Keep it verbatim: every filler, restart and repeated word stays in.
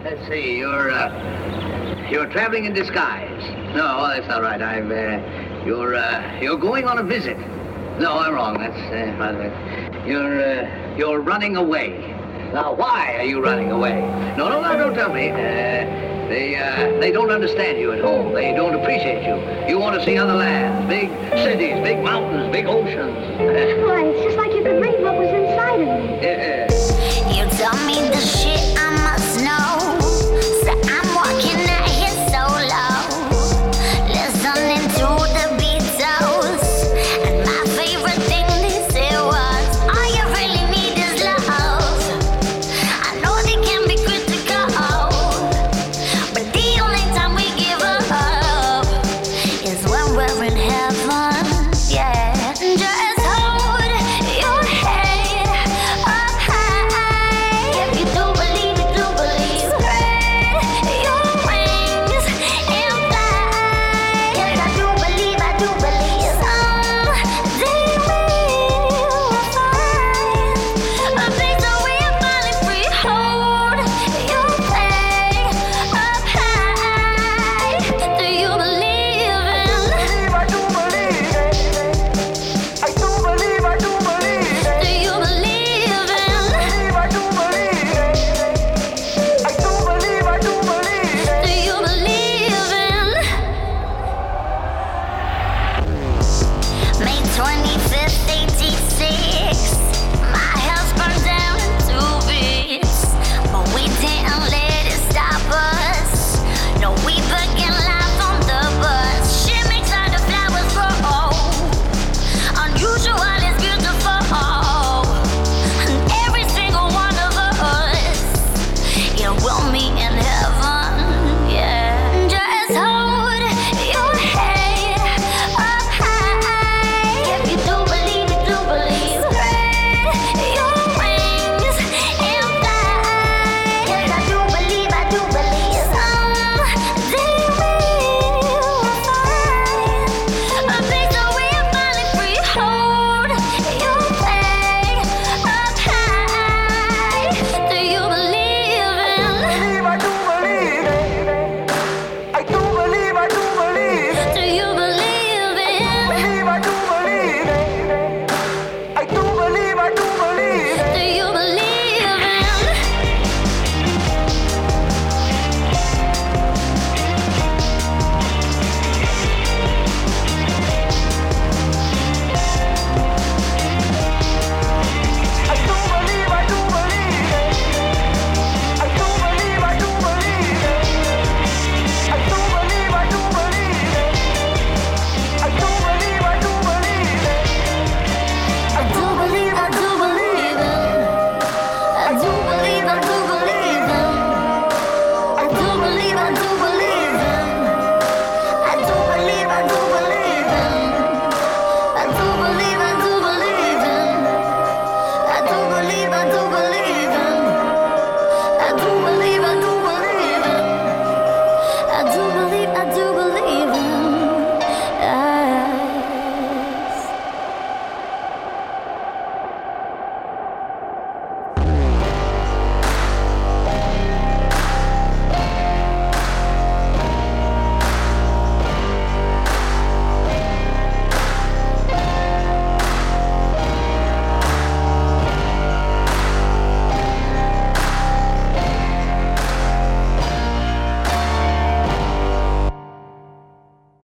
let's see, you're, uh, you're traveling in disguise. No, that's all right. I've, uh, you're, uh, you're going on a visit. No, I'm wrong. That's, uh, by the way. You're, uh, you're running away. Now, why are you running away? No, no, no, don't tell me. Uh, they, uh, they don't understand you at home. They don't appreciate you. You want to see other lands, big cities, big mountains, big oceans. Why, it's just like you could read what was inside of me.